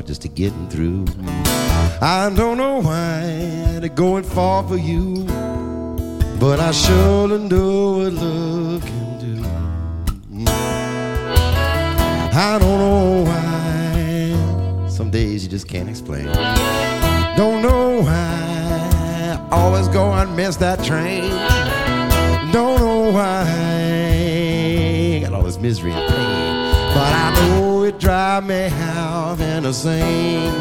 hard just to getting through. I don't know why they're going far for you, but I surely know what love can do. I don't know why. Some days you just can't explain. Don't know why. Always go and miss that train. Don't know why. Got all this misery and pain, but I know it drives me half insane.